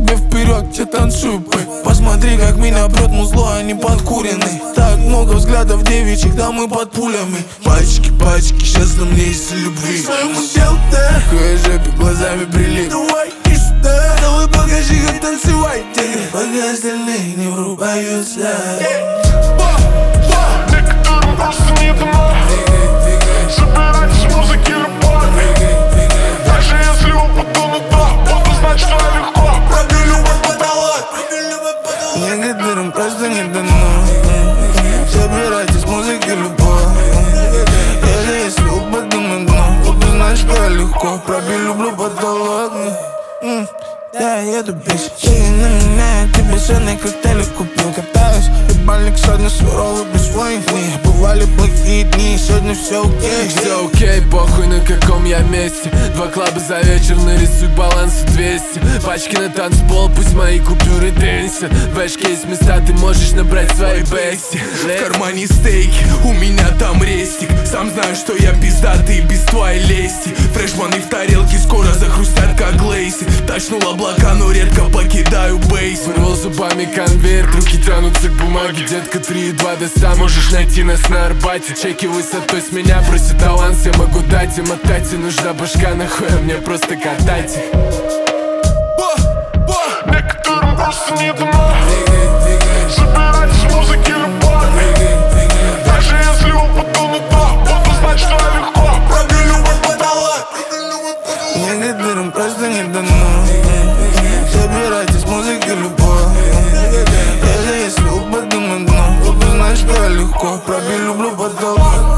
тебе вперед, я танцую, бэй. Посмотри, как меня прет музло, а не подкуренный. Так много взглядов девичек, да мы под пулями. Пальчики, пальчики, сейчас на мне из любви. Своему делу, да, кое-жепе глазами прилип. Давай, иди сюда, давай покажи, как танцевать. Пока остальные не врубаются. Некоторым просто не дано собирать с музыки любовь. Даже если упаду на дно, буду знать, что я легко пробью любой потолок. Некоторым просто не дано собирать из музыки любовь. Даже если упаду на дно, буду знать, что я легко пробью любой потолок. Я еду без силы на меня, я тебе жирные коктейли купил. Катаюсь, ебальник сегодня суровый, без своих дней. Бывали плохие дни, сегодня все окей. Все окей, похуй на каком я месте. 2 клаба за вечер, нарисуй баланс 200. Пачки на танцпол, пусть мои купюры дэнсят. В бэшке есть места, ты можешь набрать свои бести. В кармане стейки, у меня там рестик. Сам знаю, что я пиздатый без твоей лести. Фрешманы в тарелке скоро захрустят, как лейси. Тачнул облака, но редко покидаю бейс. Вырвал зубами конверт, руки тянутся к бумаге. Детка, 3,2 до 100, можешь найти нас на Арбате. Чеки высотой с меня просит аванс, я могу дать им отдать. И нужна башка, нахуй, а мне просто катать их. Некоторым просто не дано собирать с музыки любовь. Даже если упаду на дно, буду знать, что я легко пробью любой потолок. Некоторым просто не дано собирать из музыки любовь. Даже если упаду на дно, буду знать, что я легко пробью любой потолок.